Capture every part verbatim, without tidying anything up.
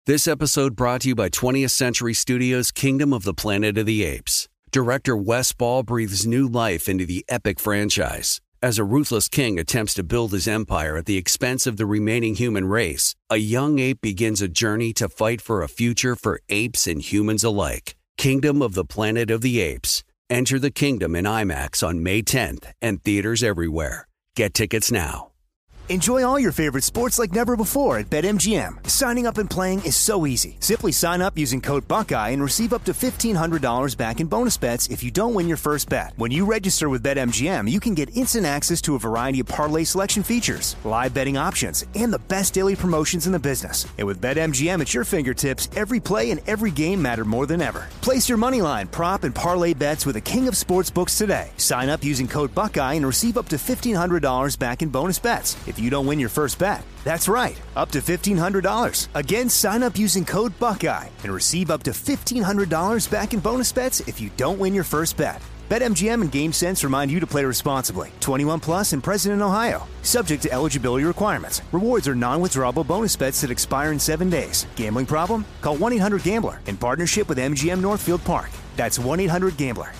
This episode brought to you by twentieth Century Studios' Kingdom of the Planet of the Apes. Director Wes Ball breathes new life into the epic franchise. As a ruthless king attempts to build his empire at the expense of the remaining human race, a young ape begins a journey to fight for a future for apes and humans alike. Kingdom of the Planet of the Apes. Enter the kingdom in IMAX on May tenth and theaters everywhere. Get tickets now. Enjoy all your favorite sports like never before at BetMGM. Signing up and playing is so easy. Simply sign up using code Buckeye and receive up to fifteen hundred dollars back in bonus bets if you don't win your first bet. When you register with BetMGM, you can get instant access to a variety of parlay selection features, live betting options, and the best daily promotions in the business. And with BetMGM at your fingertips, every play and every game matter more than ever. Place your moneyline, prop, and parlay bets with the king of sportsbooks today. Sign up using code Buckeye and receive up to fifteen hundred dollars back in bonus bets if you don't win your first bet. That's right, up to fifteen hundred dollars. Again, sign up using code Buckeye and receive up to fifteen hundred dollars back in bonus bets if you don't win your first bet. BetMGM and GameSense remind you to play responsibly. twenty-one plus and present in Ohio. Subject to eligibility requirements. Rewards are non-withdrawable bonus bets that expire in seven days. Gambling problem? Call one eight hundred gambler in partnership with M G M Northfield Park. That's one eight hundred gambler.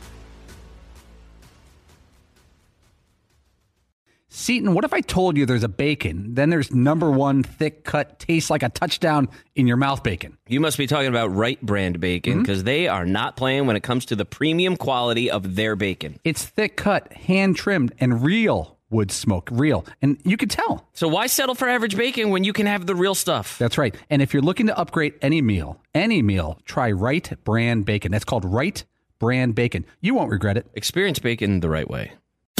Seton, what if I told you there's a bacon, then there's number one thick cut, tastes like a touchdown in your mouth bacon? You must be talking about Wright brand bacon, because mm-hmm. they are not playing when it comes to the premium quality of their bacon. It's thick cut, hand trimmed, and real wood smoke, real. And you can tell. So why settle for average bacon when you can have the real stuff? That's right. And if you're looking to upgrade any meal, any meal, try Wright brand bacon. That's called Wright brand bacon. You won't regret it. Experience bacon the right way.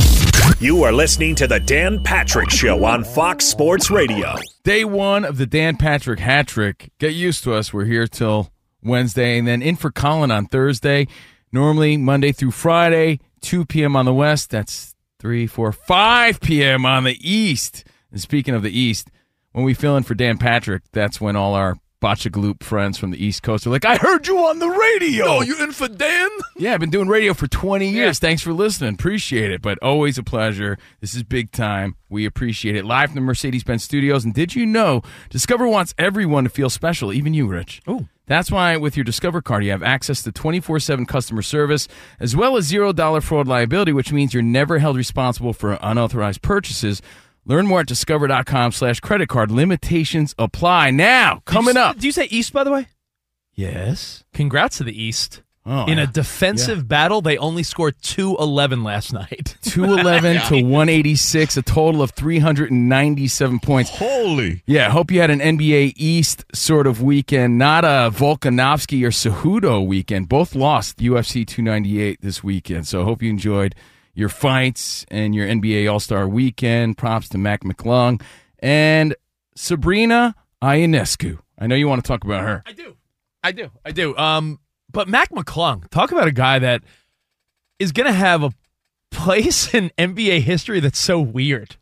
You are listening to the Dan Patrick Show on Fox Sports Radio. Day one of the Dan Patrick hat trick. Get used to us. We're here till Wednesday, and then in for Colin on Thursday. Normally Monday through Friday, two p.m. on the West. That's three, four, five p.m. on the East. And speaking of the East, when we fill in for Dan Patrick, that's when all our Botchagaloop friends from the East Coast are like, I heard you on the radio. Oh, you in for Dan? Yeah, I've been doing radio for twenty years. Yeah. Thanks for listening. Appreciate it. But always a pleasure. This is big time. We appreciate it. Live from the Mercedes-Benz Studios. And did you know Discover wants everyone to feel special, even you, Rich? Oh. That's why with your Discover card, you have access to twenty-four seven customer service, as well as zero dollars fraud liability, which means you're never held responsible for unauthorized purchases. Learn more at discover.com slash credit card. Limitations apply. Now, coming did you, up. Did you say East, by the way? Yes. Congrats to the East. Oh, In yeah. a defensive yeah. battle, they only scored two eleven last night. two eleven yeah. to one eighty-six, a total of three hundred ninety-seven points. Holy. Yeah, hope you had an N B A East sort of weekend, not a Volkanovski or Cejudo weekend. Both lost U F C two ninety-eight this weekend, so hope you enjoyed your fights and your N B A All-Star weekend. Props to Mac McClung and Sabrina Ionescu. I know you want to talk about her. I do. I do. I do. Um, but Mac McClung, talk about a guy that is going to have a place in N B A history that's so weird.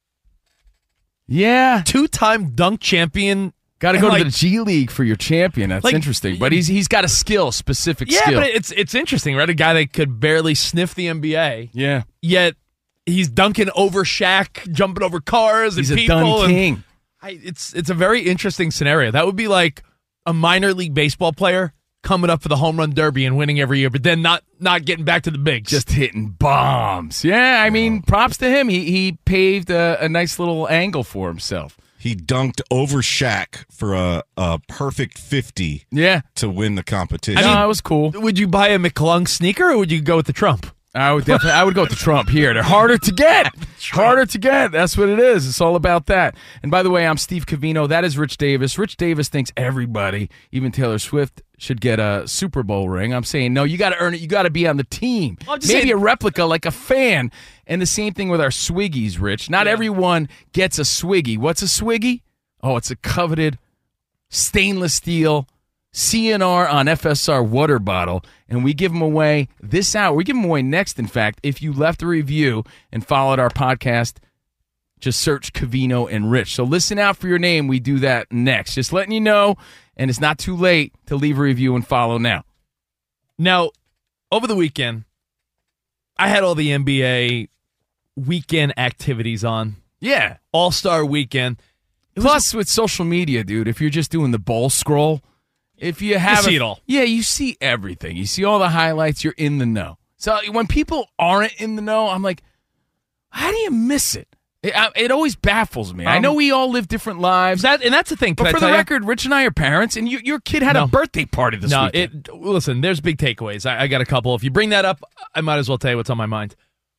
Yeah. Two-time dunk champion. Got to go like, to the G League for your champion. That's like, interesting. But he's he's got a skill, specific yeah, skill. Yeah, but it's it's interesting, right? A guy that could barely sniff the N B A. Yeah. Yet he's dunking over Shaq, jumping over cars and he's people. He's a dunk king. I, it's it's a very interesting scenario. That would be like a minor league baseball player coming up for the home run derby and winning every year, but then not not getting back to the bigs. Just hitting bombs. Yeah, I mean, props to him. He, he paved a, a nice little angle for himself. He dunked over Shaq for a, a perfect fifty yeah. to win the competition. I mean, no, it was cool. Would you buy a McClung sneaker or would you go with the Trump? I would definitely. I would go with the Trump here. They're harder to get. Harder to get. That's what it is. It's all about that. And by the way, I'm Steve Covino. That is Rich Davis. Rich Davis thinks everybody, even Taylor Swift, should get a Super Bowl ring. I'm saying, no, you got to earn it. You got to be on the team. Maybe saying- a replica like a fan. And the same thing with our Swiggies, Rich. Not yeah. everyone gets a Swiggy. What's a Swiggy? Oh, it's a coveted stainless steel C N R on F S R water bottle, and we give them away this hour. We give them away next, in fact, if you left a review and followed our podcast. Just search Covino and Rich. So listen out for your name. We do that next. Just letting you know, and it's not too late to leave a review and follow now. Now, over the weekend, I had all the N B A weekend activities on. Yeah. All-Star weekend. Plus, with social media, dude, if you're just doing the bowl scroll, if you have You see a- it all. Yeah, you see everything. You see all the highlights. You're in the know. So when people aren't in the know, I'm like, how do you miss it? It, I- it always baffles me. I Um, know we all live different lives. That and that's the thing. Can but I for the tell you? record, Rich and I are parents, and you, your kid had No. a birthday party this no, weekend. it. Listen, there's big takeaways. I, I got a couple. If you bring that up, I might as well tell you what's on my mind.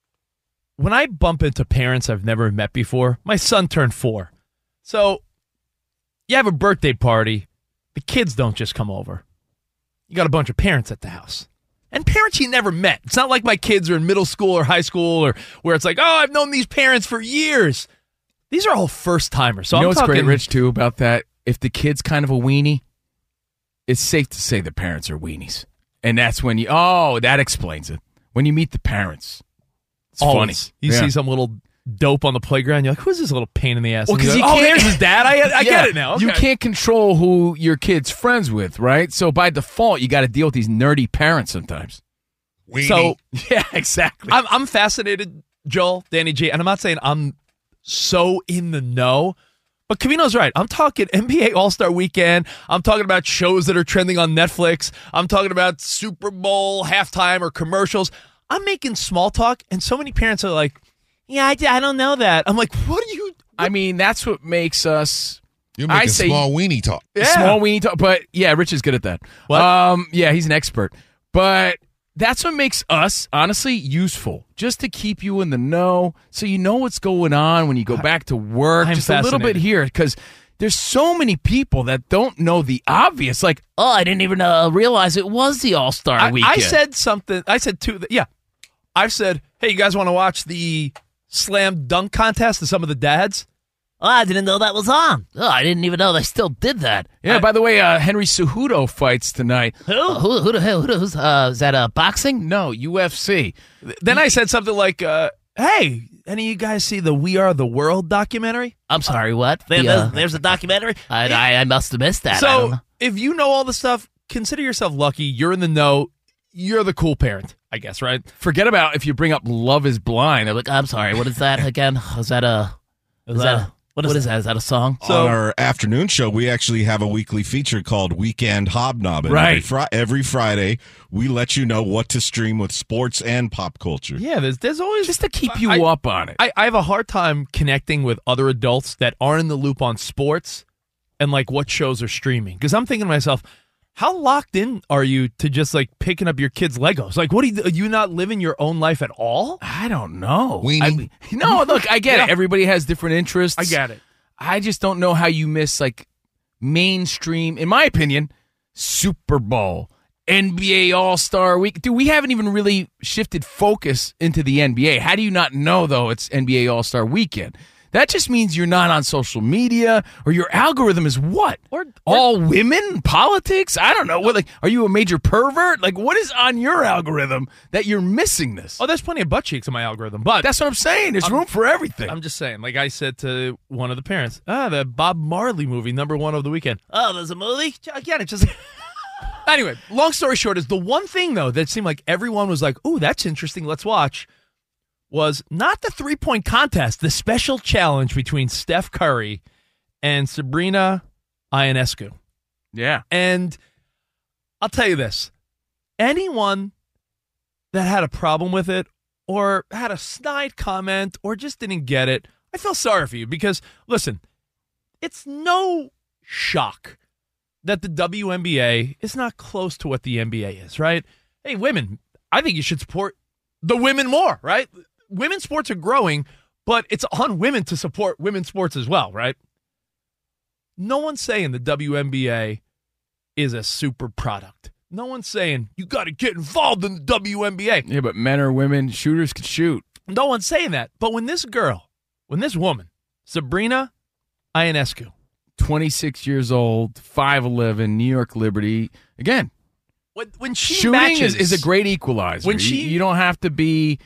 When I bump into parents I've never met before, my son turned four, so you have a birthday party. The kids don't just come over. You got a bunch of parents at the house. And parents you never met. It's not like my kids are in middle school or high school or where it's like, oh, I've known these parents for years. These are all first timers. So you know I'm what's talking, great, Rich, too, about that? If the kid's kind of a weenie, it's safe to say the parents are weenies. And that's when you, oh, that explains it. When you meet the parents. It's always. funny. You Yeah. see some little dope on the playground. You're like, who's this little pain in the ass? Well, And you're 'cause like, you oh, can't- there's his dad. I, I Yeah. get it now. You Okay. can't control who your kid's friends with, right? So by default, you got to deal with these nerdy parents sometimes. Weenie. So Yeah, exactly. I'm, I'm fascinated, Joel, Danny G, and I'm not saying I'm so in the know, but Cavino's right. I'm talking N B A All-Star Weekend. I'm talking about shows that are trending on Netflix. I'm talking about Super Bowl halftime or commercials. I'm making small talk, and so many parents are like, yeah, I, I don't know that. I'm like, what are you? I mean, that's what makes us You're I making say- small weenie talk. Yeah. small weenie talk. But yeah, Rich is good at that. What? Um, yeah, he's an expert. But that's what makes us, honestly, useful. Just to keep you in the know so you know what's going on when you go back to work. I'm just a little bit fascinated. here because there's so many people that don't know the obvious. Like, oh, I didn't even uh, realize it was the All-Star I, Weekend. I said something. I said two. Yeah, I've said, hey, you guys want to watch the slam dunk contest to some of the dads? Oh, I didn't know that was on. Oh, I didn't even know they still did that. Yeah, by the way, uh, Henry Cejudo fights tonight. Who? Uh, who, who the hell? Who, who's, uh, is that uh, boxing? No, U F C. Then I said something like, uh, hey, any of you guys see the We Are the World documentary? I'm sorry, what? There- The, there's, uh, there's a documentary. I, I, I must have missed that. I don't So know. if you know all the stuff, consider yourself lucky. You're in the know. You're the cool parent, I guess, right? Forget about if you bring up Love is Blind. Like, I'm sorry, what is that again? Is that a... Is that a... What is, what is that? Is that a song? On our afternoon show, we actually have a weekly feature called Weekend Hobnobbing. Right. Every, fri- every Friday, we let you know what to stream with sports and pop culture. Yeah, there's, there's always... Just to keep you I- up on it. I, I have a hard time connecting with other adults that aren't in the loop on sports and like what shows are streaming. Because I'm thinking to myself, how locked in are you to just like picking up your kids' Legos? Like, what do you, are you not living your own life at all? I don't know. Weenie. I, no, look, I get Yeah. it. Everybody has different interests. I get it. I just don't know how you miss like mainstream, in my opinion, Super Bowl, N B A All-Star Week. Dude, we haven't even really shifted focus into the N B A. How do you not know, though, it's N B A All-Star Weekend? That just means you're not on social media, or your algorithm is what? Or- all women? Politics? I don't know. What? Like, are you a major pervert? Like, what is on your algorithm that you're missing this? Oh, there's plenty of butt cheeks in my algorithm, but That's what I'm saying. There's room for everything. I'm just saying, like I said to one of the parents, ah, the Bob Marley movie, number one of the weekend. Oh, there's a movie. Again, it's just. Anyway, long story short is the one thing though that seemed like everyone was like, "Ooh, that's interesting. Let's watch." Was not the three point contest, the special challenge between Steph Curry and Sabrina Ionescu. yeah. And I'll tell you this: anyone that had a problem with it, or had a snide comment, or just didn't get it, I feel sorry for you because listen, it's no shock that the W N B A is not close to what the N B A is, right? Hey, women, I think you should support the women more, right? Women's sports are growing, but it's on women to support women's sports as well, right? No one's saying the W N B A is a super product. No one's saying you got to get involved in the W N B A. Yeah, but men or women, shooters can shoot. No one's saying that. But when this girl, when this woman, Sabrina Ionescu, twenty-six years old, five eleven, New York Liberty. Again, when, when she shooting matches, is, is a great equalizer. When You- she- you, don't have to be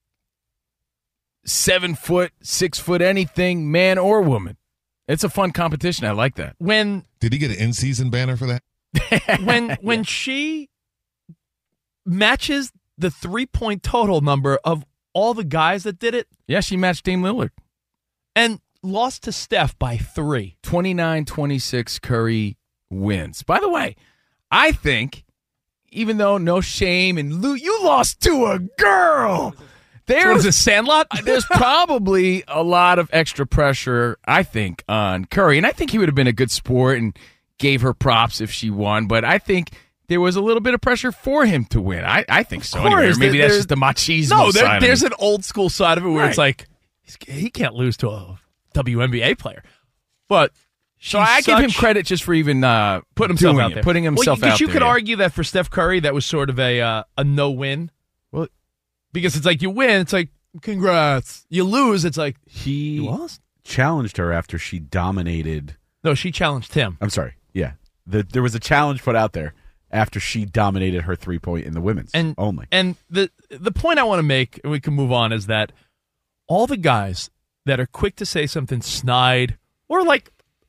seven foot, six foot, anything, man or woman. It's a fun competition. I like that. when Did he get an in-season banner for that? when when she matches the three point total number of all the guys that did it, Yeah, she matched Dame Lillard. and lost to Steph by three. twenty-nine twenty-six, Curry wins. By the way, I think, even though no shame, and Lou, you lost to a girl. There's So what is this, Sandlot? There's probably a lot of extra pressure, I think, on Curry. And I think he would have been a good sport and gave her props if she won. But I think there was a little bit of pressure for him to win. I, I think so. Of course, anyway. Maybe there- that's just the machismo No, there, side of there's me. an old school side of it where Right. it's like he's, he can't lose to a W N B A player. But So I she's give him such- credit just for even uh, putting himself doing out it, there, putting himself well, out you there. could yeah. argue that for Steph Curry, that was sort of a uh, a no win. Well, because it's like you win, it's like congrats. You lose, it's like He you lost. challenged her after she dominated. No, she challenged him. I'm sorry. Yeah, the, there was a challenge put out there after she dominated her three point in the women's and only. And the the point I want to make, and we can move on, is that all the guys that are quick to say something snide or like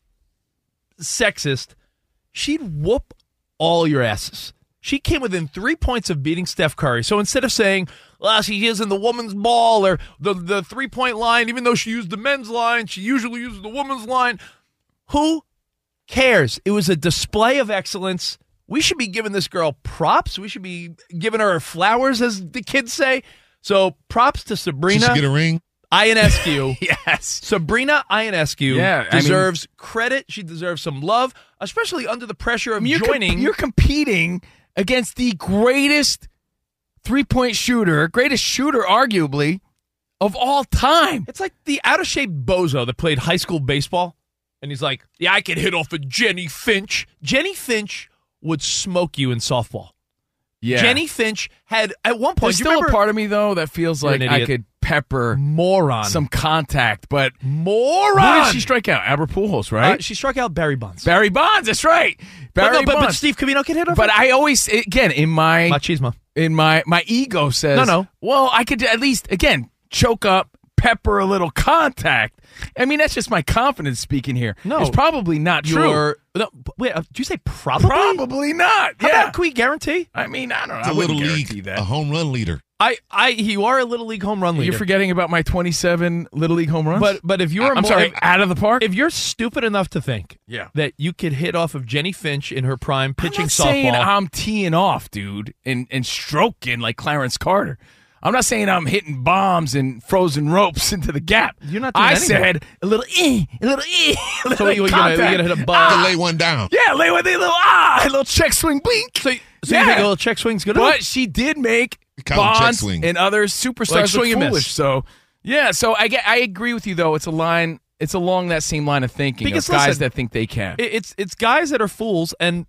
sexist, she'd whoop all your asses. She came within three points of beating Steph Curry. So instead of saying, well, she is in the woman's ball or the, the three-point line, even though she used the men's line, she usually uses the woman's line. Who cares? It was a display of excellence. We should be giving this girl props. We should be giving her flowers, as the kids say. So props to She Sabrina should get a ring. Ionescu. Yes. Sabrina Ionescu Yeah, I mean- deserves credit. She deserves some love, especially under the pressure of you're com- joining. you're competing against the greatest three-point shooter, greatest shooter, arguably, of all time. It's like the out-of-shape bozo that played high school baseball, and he's like, yeah, I can hit off of Jenny Finch. Jenny Finch would smoke you in softball. Yeah. Jenny Finch had, at one point, There's you still remember, a part of me, though, that feels You're like an I idiot. could pepper moron. some contact, but moron. who did she strike out? Albert Pujols, right? Uh, she struck out Barry Bonds. Barry Bonds, that's right. but, Barry no, but, but Bonds. Steve Covino can hit off But of- I always, again, in my Machismo. in my my ego says, No, no. well, I could at least, again, choke up, pepper a little contact. I mean, that's just my confidence speaking here. No. It's probably not true. You're, no, wait, uh, did you say probably? Probably not. How yeah. about, can we guarantee? I mean, I don't know. It's I a wouldn't little guarantee league, that. a home run leader. I, I, you are a little league home run leader. You're forgetting about my twenty-seven Little League home runs? But but if you're I'm more, sorry, if, out of the park? if you're stupid enough to think Yeah. that you could hit off of Jenny Finch in her prime pitching I'm not softball, saying I'm teeing off, dude, and, and stroking like Clarence Carter. I'm not saying I'm hitting bombs and frozen ropes into the gap. You're not doing I anything. said a little eh, a little eh, a little so you're gonna, you're contact. gonna hit a To ball. lay one down. Yeah, lay with a little ah, a little check swing blink. So, so Yeah. you think a little check swing's good But enough? she did make Count check Bonds swing. and other superstars Like look swing and miss. foolish. So yeah, so I get, I agree with you though. It's a line. It's along that same line of thinking Because of guys listen, that think they can. It- It's it's guys that are fools, and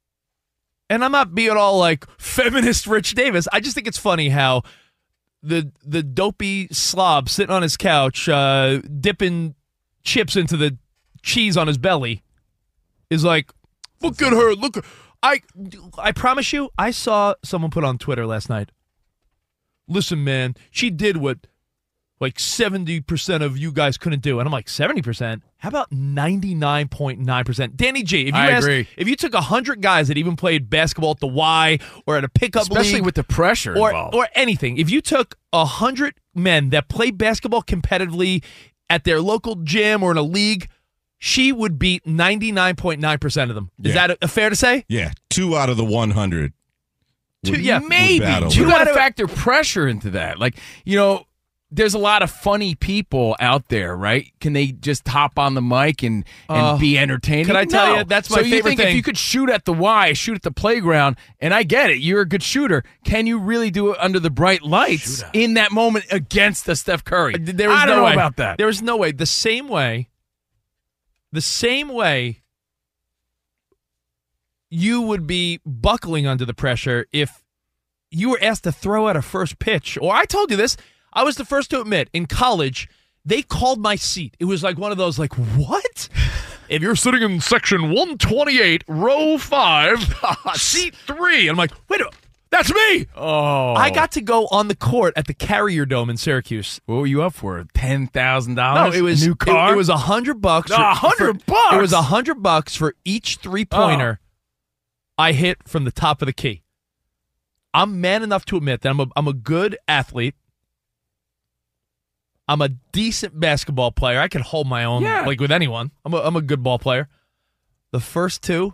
and I'm not being all like feminist Rich Davis. I just think it's funny how the the dopey slob sitting on his couch, uh, dipping chips into the cheese on his belly, is like, look at her, look. I I promise you, I saw someone put on Twitter last night. Listen, man, she did what like seventy percent of you guys couldn't do. And I'm like, seventy percent? How about ninety-nine point nine percent? Danny G, if you I asked, agree. if you took one hundred guys that even played basketball at the Y or at a pickup Especially league, with the pressure or, involved. or anything, if you took one hundred men that play basketball competitively at their local gym or in a league, she would beat ninety-nine point nine percent of them. Is Yeah. that a, fair to say? Yeah, two out of the one hundred. Two- would- yeah, would Maybe. battle You her. got to factor pressure into that. Like, you know, there's a lot of funny people out there, right? Can they just hop on the mic and, and Uh, be entertaining? can I tell No. you, that's my so you favorite think thing. if you could shoot at the Y, shoot at the playground, and I get it, you're a good shooter. Can you really do it under the bright lights in that moment against the Steph Curry? Uh, There is I don't no know way. about that. There is no way. The same way, the same way you would be buckling under the pressure if you were asked to throw out a first pitch. Or I told you this. I was the first to admit, in college, they called my seat. It was like one of those, like, what? If you're sitting in section one twenty-eight, row five, seat three. I'm like, wait a minute. That's me. Oh. I got to go on the court at the Carrier Dome in Syracuse. What were you up for? ten thousand No, dollars? it was a new car? It, it was a hundred bucks. A for- hundred for- bucks? It was a hundred bucks for each three pointer I hit from the top of the key. I'm man enough to admit that I'm a I'm a good athlete. I'm a decent basketball player. I can hold my own, Yeah. like with anyone. I'm a, I'm a good ball player. The first two,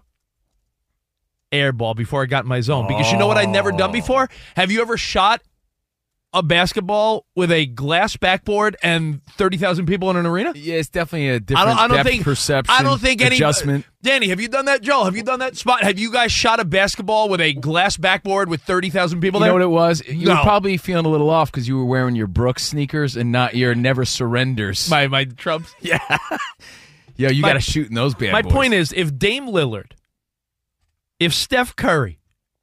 air ball before I got in my zone. Because you know what I'd never done before? Have you ever shot a basketball with a glass backboard and thirty thousand people in an arena? Yeah, it's definitely a I different don't, I don't depth think perception. I don't think any adjustment. Danny, have you done that? Joel, have you done that spot? Have you guys shot a basketball with a glass backboard with thirty thousand people You there? know what it was? You No. were probably feeling a little off because you were wearing your Brooks sneakers and not your Never Surrenders. My my Trumps. yeah, yeah, you My- got to shoot in those bad My boys. point is, if Dame Lillard, if Steph Curry,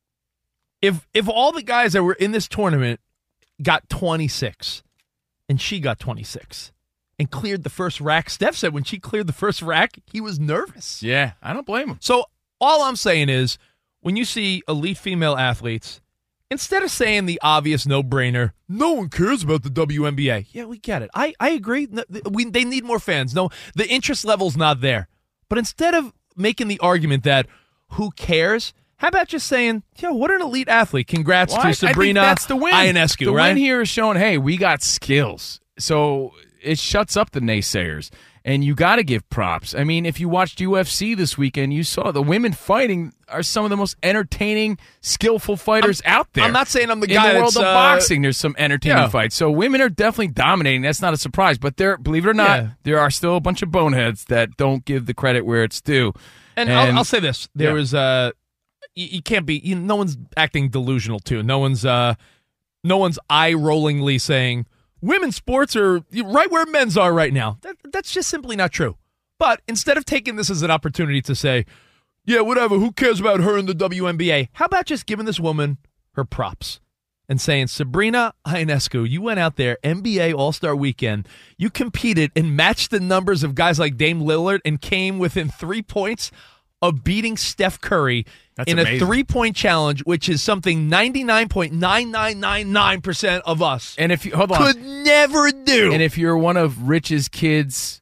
if if all the guys that were in this tournament got twenty-six and she got twenty-six and cleared the first rack, Steph said when she cleared the first rack, he was nervous. Yeah, I don't blame him. So all I'm saying is, when you see elite female athletes, instead of saying the obvious no-brainer, no one cares about the W N B A. Yeah, we get it. I, I agree. No, We, they need more fans. No, the interest level's not there. But instead of making the argument that who cares, how about just saying, yo, what an elite athlete. Congrats Well, to I- I Sabrina think that's the win. Ionescu, the right? win here is showing, hey, we got skills. So it shuts up the naysayers. And you got to give props. I mean, if you watched U F C this weekend, you saw the women fighting are some of the most entertaining, skillful fighters I'm- out there. I'm not saying I'm the In guy the world that's, of uh, boxing, there's some entertaining Yeah. fights. So women are definitely dominating. That's not a surprise. But there, believe it or not, Yeah. there are still a bunch of boneheads that don't give the credit where it's due. And, I'll, I'll say this: there Yeah. was uh, you, you can't be. You, no one's acting delusional too. No one's uh, no one's eye rollingly saying women's sports are right where men's are right now. That, that's just simply not true. But instead of taking this as an opportunity to say, yeah, whatever, who cares about her in the W N B A? How about just giving this woman her props and saying, Sabrina Ionescu, you went out there, N B A All-Star Weekend, you competed and matched the numbers of guys like Dame Lillard and came within three points of beating Steph Curry That's in amazing. a three-point challenge, which is something ninety-nine point nine nine nine nine percent of us And if you hold on, could never do. and if you're one of Rich's kids'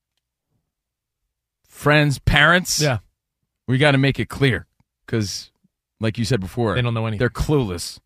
friends, parents, yeah, we got to make it clear because, like you said before, they don't know anything. they're clueless.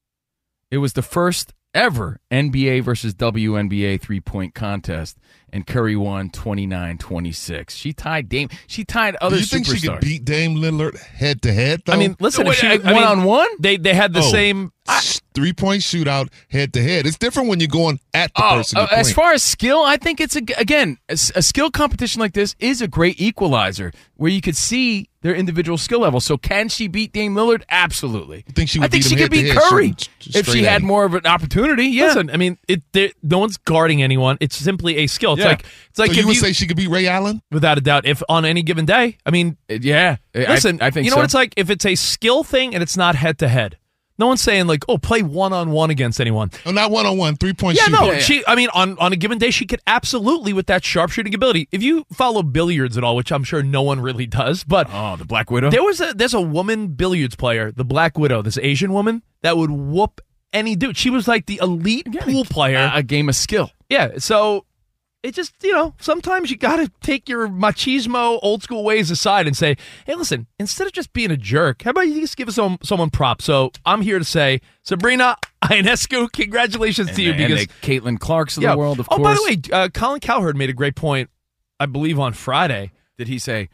It was the first ever N B A versus W N B A three-point contest, and Curry won twenty-nine twenty-six. She tied Dame. She tied other Do you think superstars. she could beat Dame Lillard head to head? I mean, listen, if she, I one mean, on one, they they had the Oh. same. three point shootout head to head. It's different when you're going at the Oh, person. uh, you're as playing. far as skill, I think it's a, again a, s- a skill competition like this is a great equalizer where you could see their individual skill level. So can she beat Dame Lillard? Absolutely. You think she I would think beat she him could beat head-to-head, Curry shooting if straight she at had him? more of an opportunity. Yeah. Listen, I mean, it. there- No one's guarding anyone. It's simply a skill. It's Yeah. like it's like so if you would you, say she could beat Ray Allen? without a doubt, if on any given day. I mean, Uh, yeah. I- listen, I, think you know so. what it's like if it's a skill thing and it's not head to head. No one's saying like, oh, play one on one against anyone. Oh, not one on one, three point Yeah, shooting. no, she. I mean, on, on a given day, she could absolutely with that sharpshooting ability. If you follow billiards at all, which I'm sure no one really does, but Oh, the Black Widow. there was a there's a woman billiards player, the Black Widow, this Asian woman that would whoop any dude. She was like the elite pool player. a, a game of skill. Yeah, so it just, you know, sometimes you got to take your machismo, old school ways aside and say, hey, listen, instead of just being a jerk, how about you just give some, someone props? So I'm here to say, Sabrina Ionescu, congratulations And to you the- because and the Caitlin Clarks of yeah. the world, of oh, course. by the way, uh, Colin Cowherd made a great point, I believe, on Friday. Did he say,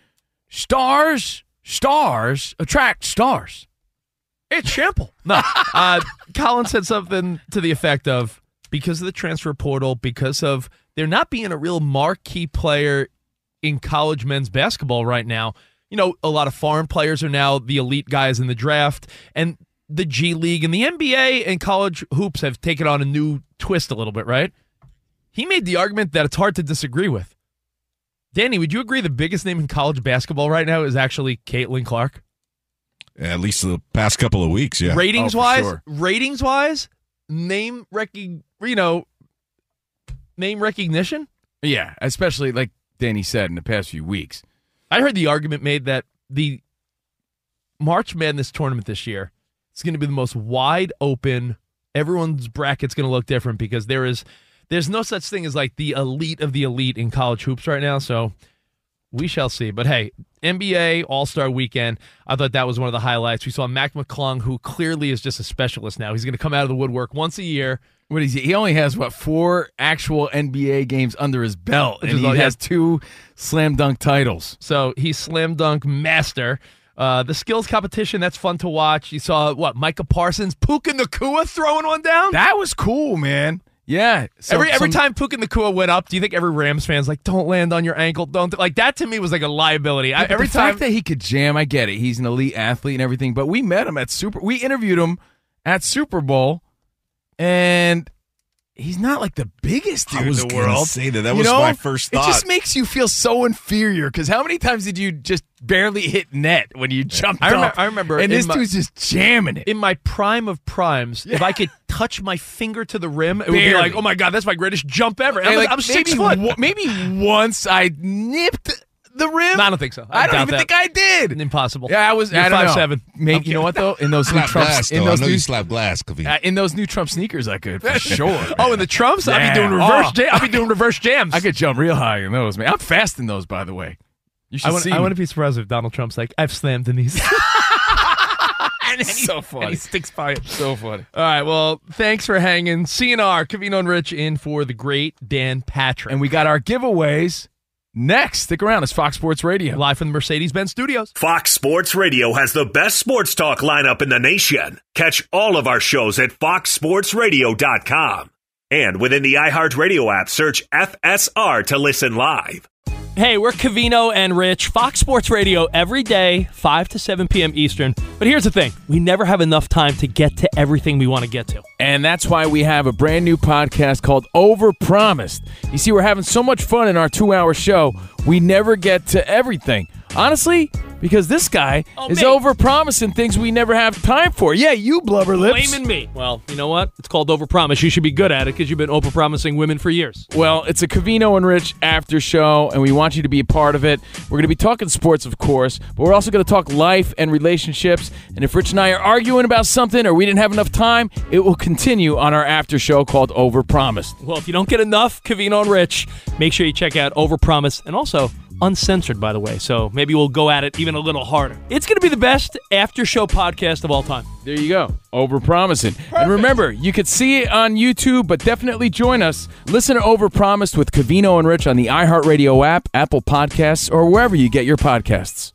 stars, stars attract stars? It's Shample. No. uh, Colin said something to the effect of, because of the transfer portal, because of there not being a real marquee player in college men's basketball right now, you know, a lot of foreign players are now the elite guys in the draft, and the G League and the N B A and college hoops have taken on a new twist a little bit, right? He made the argument that it's hard to disagree with. Danny, would you agree the biggest name in college basketball right now is actually Caitlin Clark? At least the past couple of weeks, yeah. Ratings Oh, for wise, sure. ratings wise, name recog- you know, name recognition. Yeah, especially like Danny said in the past few weeks. I heard the argument made that the March Madness tournament this year is going to be the most wide open. Everyone's bracket's going to look different because there is there's no such thing as like the elite of the elite in college hoops right now. So we shall see. But hey, N B A All-Star Weekend, I thought that was one of the highlights. We saw Mac McClung, who clearly is just a specialist now. He's going to come out of the woodwork once a year What is he? He only has, what, four actual N B A games under his belt, and is he all- has two slam dunk titles. So he's slam dunk master. Uh, the skills competition, that's fun to watch. You saw, what, Micah Parsons, Puka Nacua throwing one down? That was cool, man. Yeah. So- every every some- time Puka Nacua went up, do you think every Rams fan's like, don't land on your ankle? Don't Like, that to me was like a liability. I, Yeah, but every the time. fact that he could jam, I get it. He's an elite athlete and everything, but we met him at Super. We interviewed him at Super Bowl, and he's not like the biggest dude I was in the gonna world. say that. That You was know? my first thought. It just makes you feel so inferior because how many times did you just barely hit net when you jumped I remember, up? I remember and in this my- dude's just jamming it. in my prime of primes, if I could touch my finger to the rim, it would be Barely. like, oh my God, that's my greatest jump ever. And Hey, I'm, like, I'm six maybe foot. wa- maybe once I nipped the rim. No, I don't think so. I I, don't doubt even that. think I did. Impossible. Yeah, I was. You're I don't five know. seven. Maybe you know what though? In those new Slap Trump, glass, in though. I those know new, you slap glass, Kavit. uh, in those new Trump sneakers, I could for sure. Oh, in the Trumps, I'd Yeah. be doing reverse. Oh. Jam- I'd be doing reverse jams. I could jump real high in those, man. I'm fast in those, by the way. You should I want, see. I me. want to be surprised if Donald Trump's like, I've slammed in these. and, he, So and funny. he sticks by it. So funny. All right, well, thanks for hanging. C N R, Covino and Rich in for the great Dan Patrick. And we got our giveaways next. Stick around. It's Fox Sports Radio. Live from the Mercedes-Benz studios. Fox Sports Radio has the best sports talk lineup in the nation. Catch all of our shows at fox sports radio dot com. And within the iHeartRadio app, search F S R to listen live. Hey, we're Covino and Rich, Fox Sports Radio every day, five to seven p.m. Eastern. But here's the thing. We never have enough time to get to everything we want to get to. And that's why we have a brand new podcast called Overpromised. You see, we're having so much fun in our two-hour show, we never get to everything. Honestly, because this guy Oh, is me. overpromising things we never have time for. Yeah, you blubber lips. Blaming me. Well, you know what? It's called overpromise. You should be good at it because you've been overpromising women for years. Well, it's a Covino and Rich after show, and we want you to be a part of it. We're going to be talking sports, of course, but we're also going to talk life and relationships. And if Rich and I are arguing about something or we didn't have enough time, it will continue on our after show called Overpromised. Well, if you don't get enough Covino and Rich, make sure you check out Overpromise and also uncensored, by the way. So maybe we'll go at it even a little harder. It's going to be the best after show podcast of all time. There you go. Overpromising. And remember, you could see it on YouTube, but definitely join us. Listen to Overpromised with Covino and Rich on the iHeartRadio app, Apple Podcasts, or wherever you get your podcasts.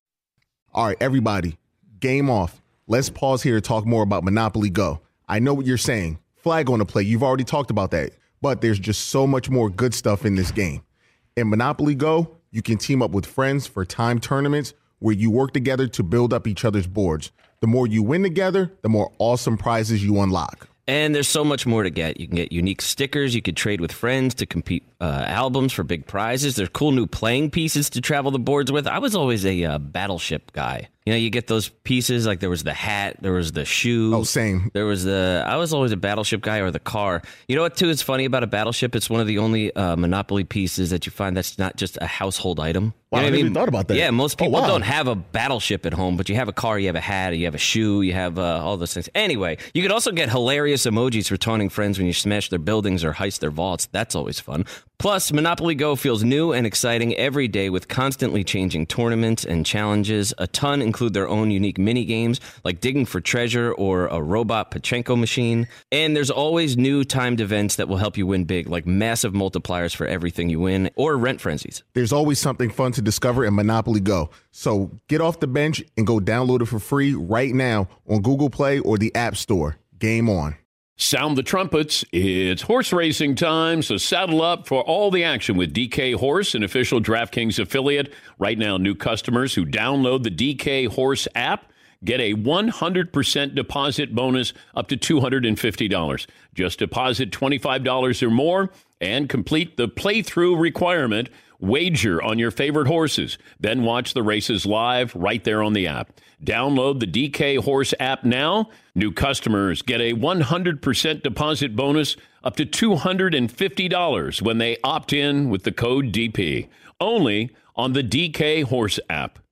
All right, everybody, game off. Let's pause here to talk more about Monopoly Go. I know what you're saying. Flag on the play. You've already talked about that. But there's just so much more good stuff in this game. In Monopoly Go, you can team up with friends for time tournaments where you work together to build up each other's boards. The more you win together, the more awesome prizes you unlock. And there's so much more to get. You can get unique stickers. You could trade with friends to compete uh, albums for big prizes. There's cool new playing pieces to travel the boards with. I was always a uh, Battleship guy. You know, you get those pieces, like there was the hat, there was the shoe. Oh, same. There was the, I was always a Battleship guy or the car. You know what, too, is funny about a Battleship? It's one of the only uh, Monopoly pieces that you find that's not just a household item. Wow, You know I what never even thought about that. Yeah, most Oh, people wow. don't have a Battleship at home, but you have a car, you have a hat, you have a shoe, you have uh, all those things. Anyway, you could also get hilarious emojis for taunting friends when you smash their buildings or heist their vaults. That's always fun. Plus, Monopoly Go feels new and exciting every day with constantly changing tournaments and challenges. A ton include their own unique mini games like digging for treasure or a robot Pachinko machine. And there's always new timed events that will help you win big, like massive multipliers for everything you win or rent frenzies. There's always something fun to discover in Monopoly Go. So get off the bench and go download it for free right now on Google Play or the App Store. Game on. Sound the trumpets. It's horse racing time, so saddle up for all the action with D K Horse, an official DraftKings affiliate. Right now, new customers who download the D K Horse app get a one hundred percent deposit bonus up to two hundred fifty dollars. Just deposit twenty-five dollars or more and complete the playthrough requirement. Wager on your favorite horses. Then watch the races live right there on the app. Download the D K Horse app now. New customers get a one hundred percent deposit bonus up to two hundred fifty dollars when they opt in with the code D P. Only on the D K Horse app.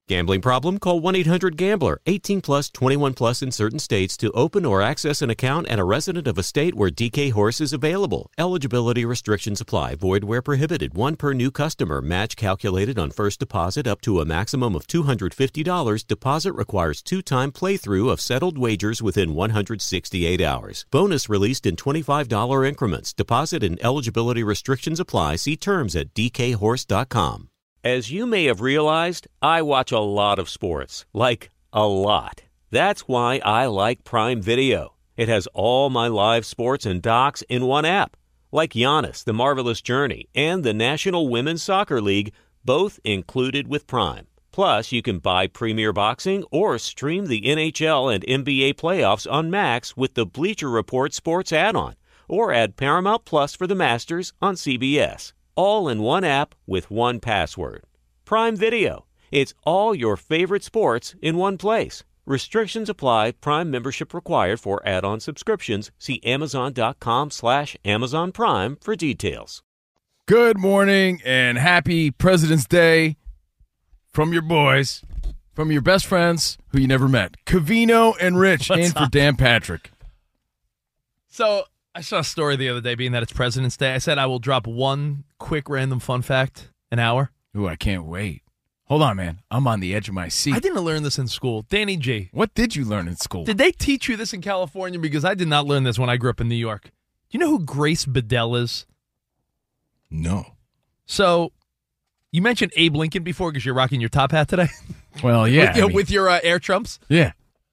Gambling problem? Call one eight hundred gambler. eighteen plus, twenty-one plus in certain states to open or access an account and a resident of a state where D K Horse is available. Eligibility restrictions apply. Void where prohibited. One per new customer. Match calculated on first deposit up to a maximum of two hundred fifty dollars. Deposit requires two-time playthrough of settled wagers within one hundred sixty-eight hours. Bonus released in twenty-five dollars increments. Deposit and eligibility restrictions apply. See terms at d k horse dot com. As you may have realized, I watch a lot of sports. Like, a lot. That's why I like Prime Video. It has all my live sports and docs in one app. Like Giannis, The Marvelous Journey, and the National Women's Soccer League, both included with Prime. Plus, you can buy Premier Boxing or stream the N H L and N B A playoffs on Max with the Bleacher Report Sports add-on. Or add Paramount Plus for the Masters on C B S. All in one app with one password. Prime Video. It's all your favorite sports in one place. Restrictions apply. Prime membership required for add-on subscriptions. See amazon.com slash Amazon Prime for details. Good morning and happy President's Day from your boys, from your best friends who you never met. Covino and Rich, What's in for up? Dan Patrick. So I saw a story the other day, being that it's President's Day. I said I will drop one quick random fun fact an hour. Ooh, I can't wait. Hold on, man. I'm on the edge of my seat. I didn't learn this in school. Danny G. What did you learn in school? Did they teach you this in California? Because I did not learn this when I grew up in New York. Do you know who Grace Bedell is? No. So you mentioned Abe Lincoln before because you're rocking your top hat today. Well, yeah. with, you know, I mean, with your uh, Air Trumps? yeah.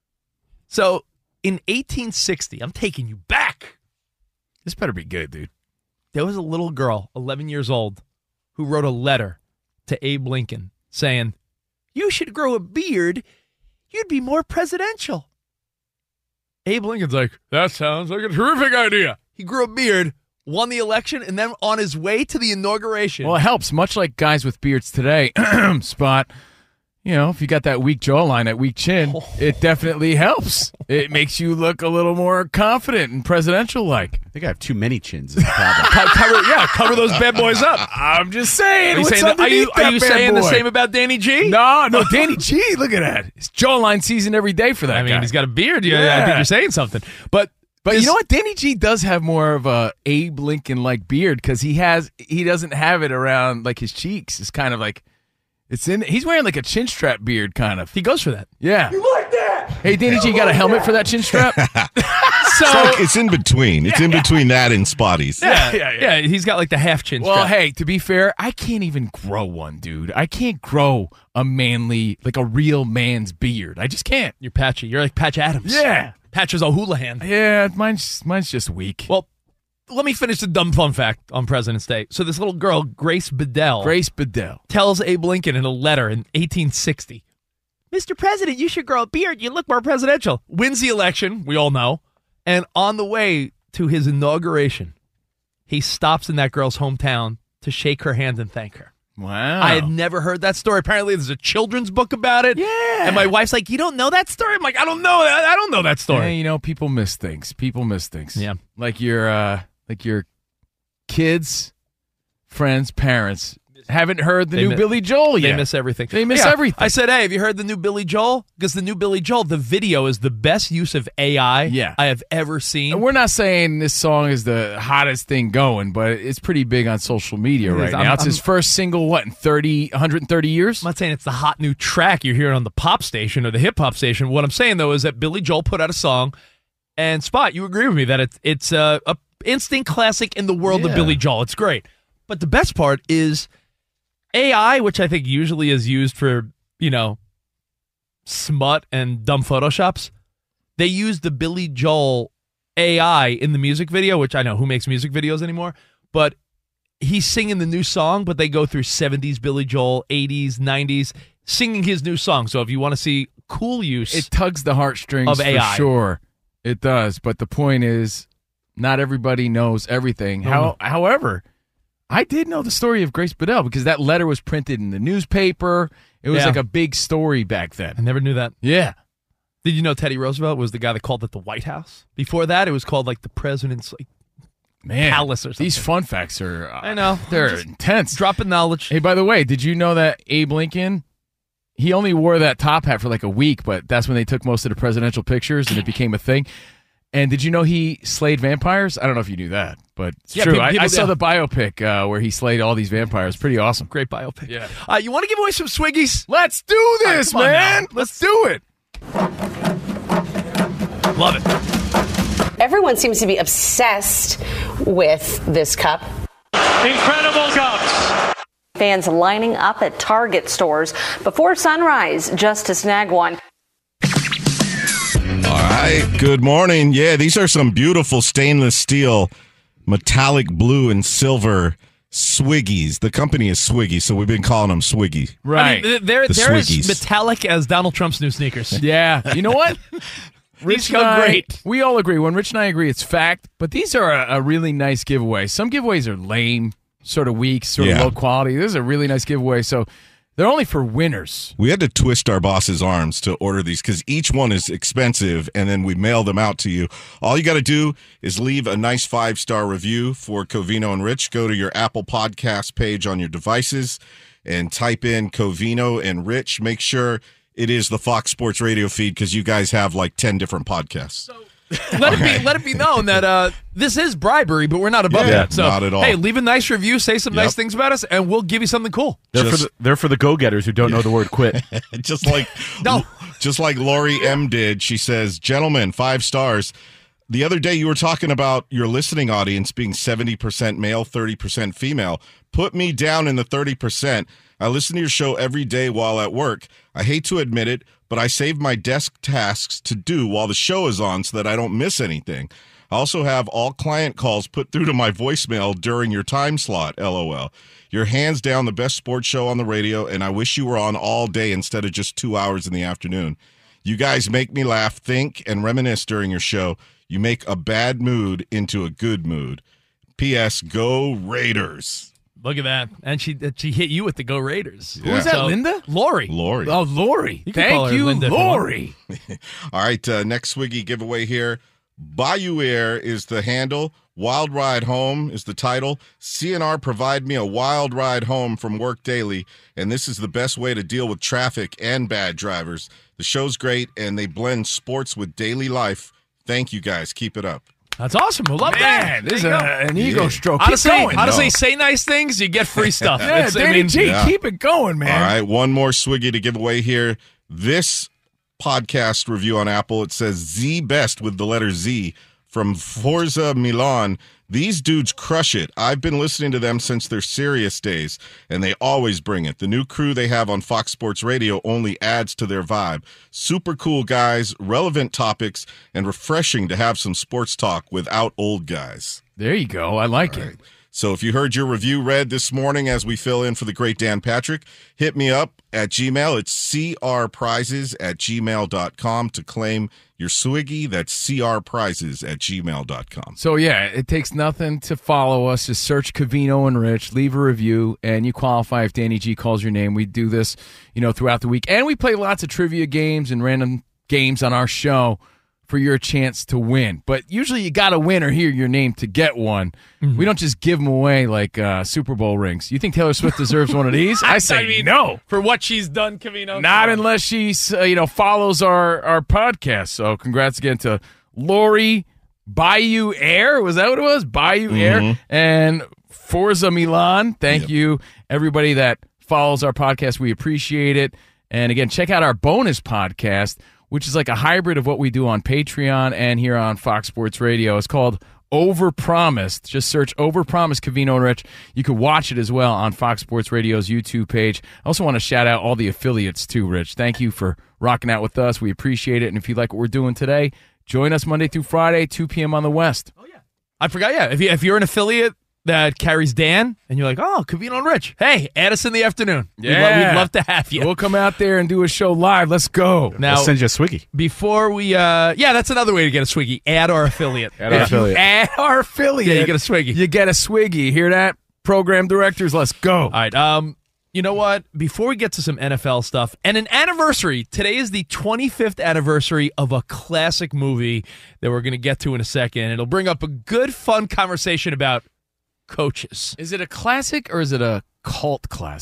So in eighteen sixty, I'm taking you back. This better be good, dude. There was a little girl, eleven years old, who wrote a letter to Abe Lincoln saying, "You should grow a beard. You'd be more presidential." Abe Lincoln's like, "That sounds like a terrific idea." He grew a beard, won the election, and then on his way to the inauguration. Well, it helps. Much like guys with beards today, Spot, you know, if you got that weak jawline, that weak chin, Oh. it definitely helps. It makes you look a little more confident and presidential-like. I think I have too many chins. Is the problem. Co- cover, yeah, cover those bad boys up. I'm just saying. Are you what's saying, the, are you, underneath are that you bad saying the boy? same about Danny G? No, no, Danny G, look at that. It's jawline season every day for that I mean, guy. he's got a beard. Yeah, Yeah. I think you're saying something. But But this- you know what? Danny G does have more of a Abe Lincoln-like beard because he has he doesn't have it around like his cheeks. It's kind of like it's in. He's wearing like a chin strap beard, kind of. He goes for that. Yeah. You like that? Hey, Danny G, you got a helmet for that chin strap? So It's, like, it's in between. It's in between that and Spotty's. yeah, yeah, yeah, He's got like the half chin. Well, strap. hey, to be fair, I can't even grow one, dude. I can't grow a manly, like a real man's beard. I just can't. You're patchy. You're like Patch Adams. Yeah. Patches O'Houlihan. Yeah, mine's mine's just weak. Well, let me finish the dumb fun fact on President's Day. So this little girl, Grace Bedell, Grace Bedell. tells Abe Lincoln in a letter in eighteen sixty, "Mister President, you should grow a beard. You look more presidential." Wins the election, we all know. And on the way to his inauguration, he stops in that girl's hometown to shake her hand and thank her. Wow. I had never heard that story. Apparently, there's a children's book about it. Yeah. And my wife's like, "You don't know that story?" I'm like, "I don't know. I I don't know that story." Hey, you know, people miss things. People miss things. Yeah. Like your uh like your kids, friends, parents haven't heard the They new mi- Billy Joel yet. They miss everything. They miss Yeah. everything. I said, "Hey, have you heard the new Billy Joel?" Because the new Billy Joel, the video is the best use of A I Yeah. I have ever seen. And we're not saying this song is the hottest thing going, but it's pretty big on social media It right is. now. I'm- it's his I'm- first single, what, in thirty, one hundred thirty years? I'm not saying it's the hot new track you're hearing on the pop station or the hip hop station. What I'm saying, though, is that Billy Joel put out a song, and Spot, you agree with me that it's, it's a, a instant classic in the world of Yeah. Billy Joel. It's great. But the best part is A I, which I think usually is used for, you know, smut and dumb photoshops. They use the Billy Joel A I in the music video, which I know who makes music videos anymore, but he's singing the new song, but they go through seventies Billy Joel, eighties, nineties, singing his new song. So if you want to see cool use, It tugs the heartstrings Of A I. for sure. It does. But the point is, not everybody knows everything. No, How, no. However, I did know the story of Grace Bedell because that letter was printed in the newspaper. It was Yeah. like a big story back then. I never knew that. Yeah. Did you know Teddy Roosevelt was the guy that called it the White House? Before that, it was called like the president's like Man, palace or something. these fun facts are, uh, I know. they're Just intense. dropping knowledge. Hey, by the way, did you know that Abe Lincoln, he only wore that top hat for like a week, but that's when they took most of the presidential pictures and it became a thing. And did you know he slayed vampires? I don't know if you knew that, but it's Yeah, true. people- I, people- I saw yeah. the biopic uh, where he slayed all these vampires. Pretty awesome. Great biopic. Yeah. Uh, you want to give away some Swiggies? Let's do this, All right, come on man. now. Let's do it. Love it. Everyone seems to be obsessed with this cup. Incredible cups. Fans lining up at Target stores before sunrise just to snag one. All right. Good morning. Yeah, these are some beautiful stainless steel, metallic blue and silver Swiggies. The company is Swiggy, so we've been calling them Swiggy. I mean, they're, The they're as Swiggies. metallic as Donald Trump's new sneakers. Yeah. You know what? Rich These go and I- great. We all agree. When Rich and I agree, it's fact. But these are a, a really nice giveaway. Some giveaways are lame, sort of weak, sort Yeah. of low quality. This is a really nice giveaway. So they're only for winners. We had to twist our boss's arms to order these because each one is expensive, and then we mail them out to you. All you got to do is leave a nice five-star review for Covino and Rich. Go to your Apple Podcast page on your devices and type in Covino and Rich. Make sure it is the Fox Sports Radio feed because you guys have like ten different podcasts. Let it be let it be known that uh, this is bribery, but we're not above Yeah, that. So, not at all. hey, leave a nice review, say some Yep. nice things about us, and we'll give you something cool. They're for the, they're for the go-getters who don't know the word quit. just like no, just like Lori M did. She says, "Gentlemen, five stars. The other day you were talking about your listening audience being seventy percent male, thirty percent female. Put me down in the thirty percent. I listen to your show every day while at work. I hate to admit it, but I save my desk tasks to do while the show is on so that I don't miss anything. I also have all client calls put through to my voicemail during your time slot, LOL. You're hands down the best sports show on the radio, and I wish you were on all day instead of just two hours in the afternoon. You guys make me laugh, think, and reminisce during your show. You make a bad mood into a good mood. P S. Go Raiders." Look at that. And she she hit you with the Go Raiders. Who was that, So, Linda? Lori. Lori. Oh, Lori. You can call Thank her you, Linda if you want. Lori. All right, uh, next Swiggy giveaway here. Bayou Air is the handle. Wild Ride Home is the title. C N R provide me a wild ride home from work daily, and this is the best way to deal with traffic and bad drivers. The show's great, and they blend sports with daily life. Thank you, guys. Keep it up. That's awesome. We love that. Man, this is There you a, go. an ego Yeah. stroke. Keep Honestly, going. honestly No. say nice things, you get free stuff. Yeah, It's- I Danny mean, G, Yeah. keep it going, man. All right, one more Swiggy to give away here. This podcast review on Apple, it says Z Best with the letter Z from Forza Milan. These dudes crush it. I've been listening to them since their serious days, and they always bring it. The new crew they have on Fox Sports Radio only adds to their vibe. Super cool guys, relevant topics, and refreshing to have some sports talk without old guys. There you go. I like it. So if you heard your review read this morning as we fill in for the great Dan Patrick, hit me up at Gmail. It's c r prizes at gmail dot com to claim your Swiggy. That's c r prizes at gmail dot com. So, yeah, it takes nothing to follow us. Just search Covino and Rich, leave a review, and you qualify if Danny G calls your name. We do this, you know, throughout the week. And we play lots of trivia games and random games on our show for your chance to win. But usually you got to win or hear your name to get one. Mm-hmm. We don't just give them away like uh, Super Bowl rings. You think Taylor Swift deserves one of these? I say I mean, no. For what she's done, Covino. Not unless she, uh, you know, follows our, our podcast. So congrats again to Lori Bayou Air. Was that what it was? Bayou Air and Forza Milan. Thank you, everybody that follows our podcast. We appreciate it. And again, check out our bonus podcast, which is like a hybrid of what we do on Patreon and here on Fox Sports Radio. It's called Overpromised. Just search Overpromised Covino and Rich. You can watch it as well on Fox Sports Radio's YouTube page. I also want to shout out all the affiliates too, Rich. Thank you for rocking out with us. We appreciate it. And if you like what we're doing today, join us Monday through Friday, two p.m. on the West. I forgot, yeah. If, you, if you're an affiliate that carries Dan and you're like, oh, Covino and Rich, hey, add us in the afternoon. We'd, lo- Yeah. we'd love to have you. We'll come out there and do a show live. Let's go. Now, I'll send you a Swiggy. before we, uh, yeah, that's another way to get a Swiggy. Add our affiliate. Add our If you affiliate. add our affiliate, Yeah, you get a Swiggy. You get a Swiggy. Hear that? Program directors, let's go. All right. Um, you know what? Before we get to some N F L stuff and an anniversary, today is the twenty-fifth anniversary of a classic movie that we're going to get to in a second. It'll bring up a good, fun conversation about coaches. Is it a classic or is it a cult classic?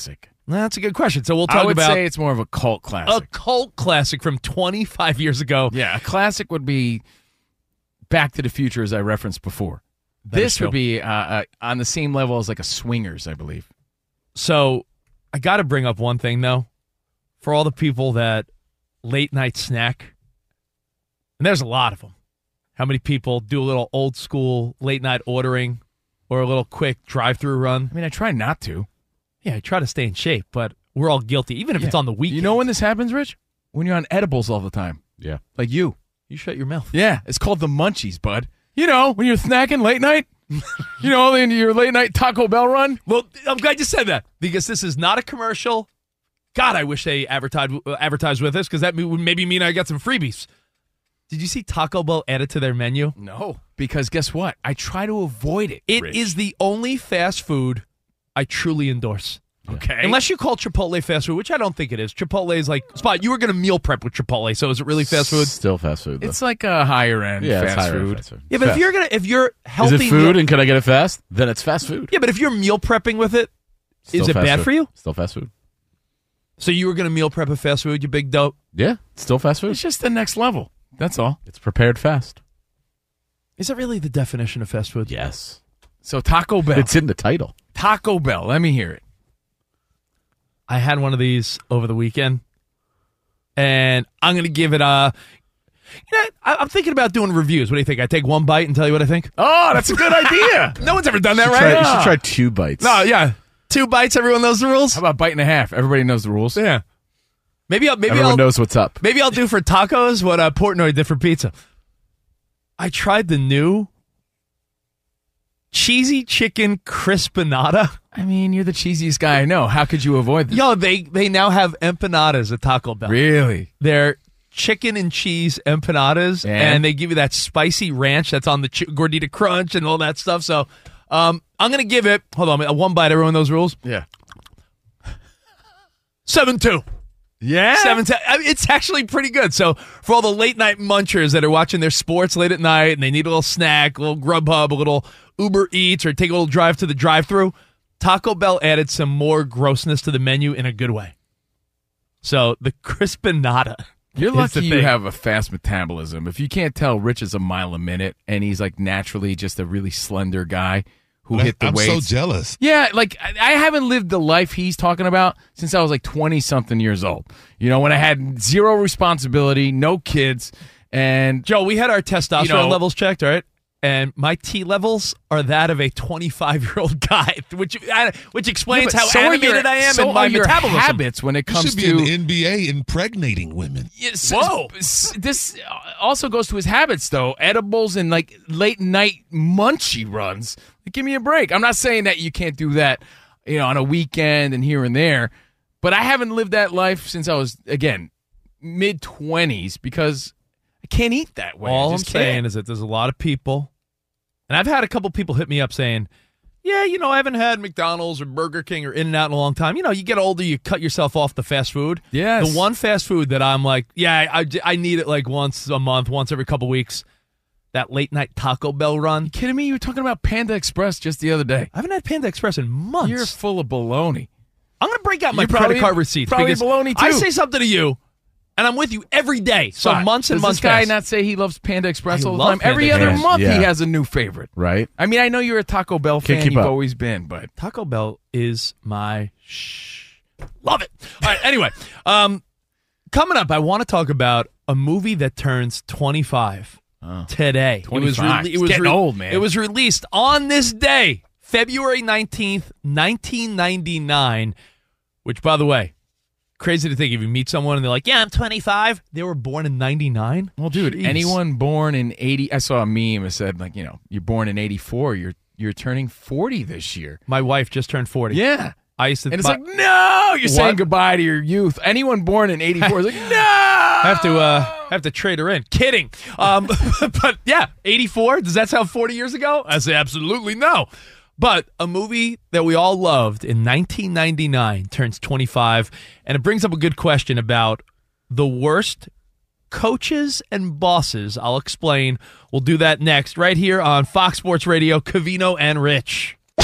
That's a good question. So we'll talk I would about say it's more of a cult classic. a cult classic from twenty-five years ago. Yeah, a classic would be Back to the Future, as I referenced before. That is This true. would be uh, uh, on the same level as like a Swingers, I believe. So I got to bring up one thing, though, for all the people that late night snack, and there's a lot of them. How many people do a little old school late night ordering or a little quick drive-through run? I mean, I try not to. Yeah, I try to stay in shape, but we're all guilty, even if Yeah. it's on the weekend. You know when this happens, Rich? When you're on edibles all the time. Yeah. Like you. You shut your mouth. Yeah, it's called the munchies, bud. You know, when you're snacking late night, you know, in your late night Taco Bell run. Well, I'm glad you said that because this is not a commercial. God, I wish they advertised uh, advertised with us because that would maybe mean I got some freebies. Did you see Taco Bell added to their menu? No, because guess what? I try to avoid it. It is Rich. the only fast food I truly endorse. Okay. Unless you call Chipotle fast food, which I don't think it is. Chipotle is like, Spot, you were going to meal prep with Chipotle, so is it really fast food? Still fast food. Though. It's like a higher end yeah, it's fast higher end food. fast food. Yeah, but Fast. if you're going to, if you're healthy. Is it food meal- and can I get it fast? Then it's fast food. yeah, but if you're meal prepping with it, Still is it fast bad food. for you? Still fast food. So you were going to meal prep with fast food, you big dope? Yeah, still fast food. It's just the next level. That's all. It's prepared fast. Is that really the definition of fast food? Yes. So Taco Bell. It's in the title. Taco Bell. Let me hear it. I had one of these over the weekend, and I'm going to give it a. You know, I, I'm thinking about doing reviews. What do you think? I take one bite and tell you what I think? Oh, that's a good idea. No one's ever done that, You right? should try- you No. should try two bites. No, yeah, two bites. Everyone knows the rules. How about bite and a half? Everybody knows the rules. Yeah. Maybe I'll maybe Everyone I'll knows what's up. maybe I'll do for tacos what uh, Portnoy did for pizza. I tried the new cheesy chicken crispinata. I mean, you're the cheesiest guy I know. How could you avoid this? Yo, they they now have empanadas at Taco Bell. Really? They're chicken and cheese empanadas, And? and they give you that spicy ranch that's on the ch- gordita crunch and all that stuff. So um, I'm going to give it, hold on, a one bite, everyone knows rules? Yeah. seven two. Yeah? Seven ten. I mean, it's actually pretty good. So for all the late night munchers that are watching their sports late at night and they need a little snack, a little Grubhub, a little Uber Eats, or take a little drive to the drive-thru, Taco Bell added some more grossness to the menu in a good way. So the crispinata. You're is lucky the you thing. have a fast metabolism. If you can't tell, Rich is a mile a minute, and he's like naturally just a really slender guy who But I- hit the I'm weights. so jealous. Yeah, like I I haven't lived the life he's talking about since I was like twenty something years old. You know, when I had zero responsibility, no kids, and Joe, we had our testosterone You know- levels checked, all right? And my T levels are that of a twenty-five-year-old guy, which uh, which explains Yeah, but how so are animated your- I am so and my are your metabolism. habits when it You comes should be to in the N B A impregnating women. Yes, Whoa. s- This also goes to his habits, though. Edibles and like late night munchie runs. Like, give me a break. I'm not saying that you can't do that, you know, on a weekend and here and there, but I haven't lived that life since I was, again, mid twenties because I can't eat that way. All I I'm just saying can't. is that there's a lot of people, and I've had a couple people hit me up saying, yeah, you know, I haven't had McDonald's or Burger King or In-N-Out in a long time. You know, you get older, you cut yourself off the fast food. Yes. The one fast food that I'm like, yeah, I, I need it like once a month, once every couple weeks, that late night Taco Bell run. You kidding me? You were talking about Panda Express just the other day. I haven't had Panda Express in months. You're full of baloney. I'm going to break out my You're credit probably- card receipts. probably because baloney, too. I say something to you, and I'm with you every day. So Fine. months and Does months this guy pass. not say he loves Panda Express I all the love time? Panda Every other Express. month Yeah. he has a new favorite. Right? I mean, I know you're a Taco Bell Can't fan. keep You've up. always been, but Taco Bell is my shh. Love it. All right, anyway, um, coming up, I want to talk about a movie that turns twenty-five today. It was, twenty-five. rele- it It's was getting old, man. It was released on this day, February nineteenth, nineteen ninety-nine, which, by the way, crazy to think if you meet someone and they're like, yeah, I'm twenty-five. They were born in ninety-nine. Well, dude, Jeez. anyone born in eighty, I saw a meme that said, like, you know, you're born in eighty-four, you're you're turning forty this year. My wife just turned forty. Yeah. I used to And it's my- like, no, you're What? saying goodbye to your youth. Anyone born in eighty-four is like, no. I have to uh have to trade her in. Kidding. Um but yeah, eighty-four, does that sound forty years ago? I say absolutely no. But a movie that we all loved in nineteen ninety-nine turns twenty-five, and it brings up a good question about the worst coaches and bosses. I'll explain. We'll do that next right here on Fox Sports Radio, Covino and Rich.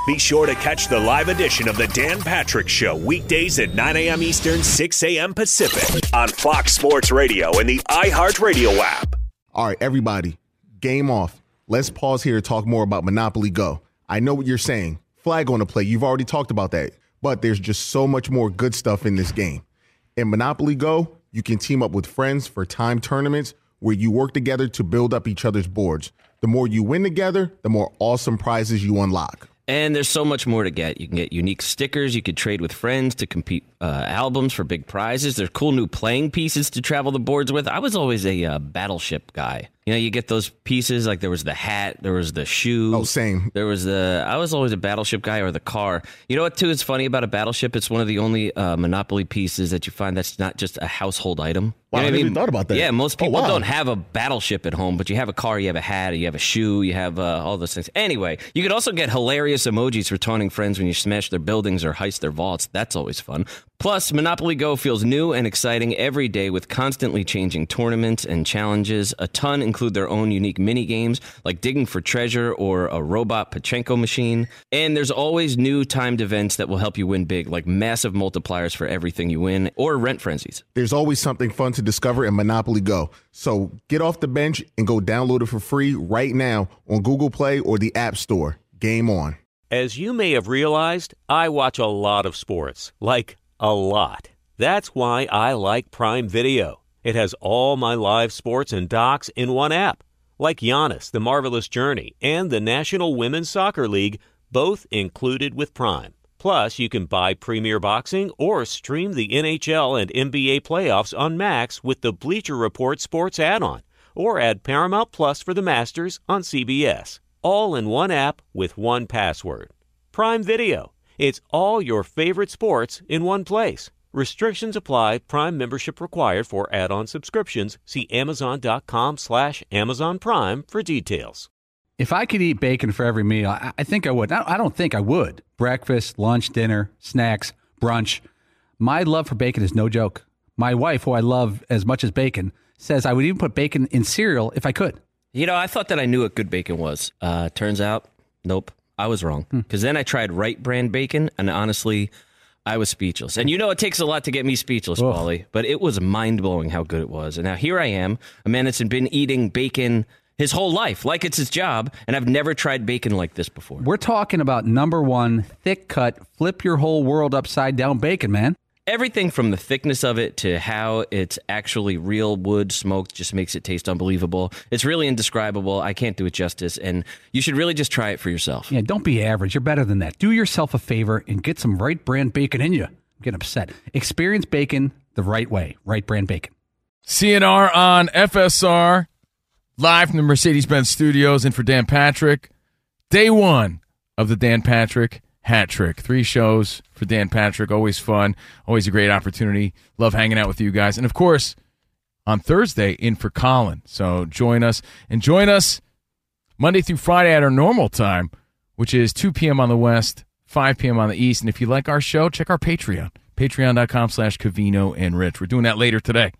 Be sure to catch the live edition of the Dan Patrick Show weekdays at nine a.m. Eastern, six a.m. Pacific on Fox Sports Radio and the iHeartRadio app. All right, everybody, game off. Let's pause here to talk more about Monopoly Go. I know what you're saying. Flag on the play. You've already talked about that. But there's just so much more good stuff in this game. In Monopoly Go, you can team up with friends for time tournaments where you work together to build up each other's boards. The more you win together, the more awesome prizes you unlock. And there's so much more to get. You can get unique stickers. You could trade with friends to compete uh, albums for big prizes. There's cool new playing pieces to travel the boards with. I was always a uh, Battleship guy. You know, you get those pieces, like there was the hat, there was the shoe. Oh, same. There was the, I was always a Battleship guy, or the car. You know what, too, is funny about a Battleship? It's one of the only uh, Monopoly pieces that you find that's not just a household item. Wow, You know I what never even thought about that. Yeah, most people Oh, wow. don't have a Battleship at home, but you have a car, you have a hat, you have a shoe, you have uh, all those things. Anyway, you could also get hilarious emojis for taunting friends when you smash their buildings or heist their vaults. That's always fun. Plus, Monopoly Go feels new and exciting every day with constantly changing tournaments and challenges. A ton include their own unique mini games like digging for treasure or a robot Pachinko machine. And there's always new timed events that will help you win big, like massive multipliers for everything you win or rent frenzies. There's always something fun to discover in Monopoly Go. So get off the bench and go download it for free right now on Google Play or the App Store. Game on. As you may have realized, I watch a lot of sports, like a lot. That's why I like Prime Video. It has all my live sports and docs in one app, like Giannis, The Marvelous Journey, and the National Women's Soccer League, both included with Prime. Plus, you can buy Premier Boxing or stream the N H L and N B A playoffs on Max with the Bleacher Report Sports add-on, or add Paramount Plus for the Masters on C B S. All in one app with one password. Prime Video. It's all your favorite sports in one place. Restrictions apply. Prime membership required for add-on subscriptions. See Amazon.com slash Amazon Prime for details. If I could eat bacon for every meal, I, I think I would. I don't think I would. Breakfast, lunch, dinner, snacks, brunch. My love for bacon is no joke. My wife, who I love as much as bacon, says I would even put bacon in cereal if I could. You know, I thought that I knew what good bacon was. Uh, turns out, nope, I was wrong. Because then I tried Right Brand bacon, and honestly, I was speechless. And you know it takes a lot to get me speechless, Ugh. Paulie, but it was mind-blowing how good it was. And now here I am, a man that's been eating bacon his whole life, like it's his job, and I've never tried bacon like this before. We're talking about number one, thick-cut, flip your whole world upside-down bacon, man. Everything from the thickness of it to how it's actually real wood smoked just makes it taste unbelievable. It's really indescribable. I can't do it justice, and you should really just try it for yourself. Yeah, don't be average. You're better than that. Do yourself a favor and get some Right Brand bacon in you. I'm getting upset. Experience bacon the right way. Right Brand bacon. C N R on F S R, live from the Mercedes-Benz Studios, and for Dan Patrick. Day one of the Dan Patrick Hat Trick. Three shows for Dan Patrick. Always fun. Always a great opportunity. Love hanging out with you guys. And, of course, on Thursday, in for Colin. So join us. And join us Monday through Friday at our normal time, which is two p.m. on the West, five p.m. on the East. And if you like our show, check our Patreon. Patreon.com slash Covino and Rich. We're doing that later today.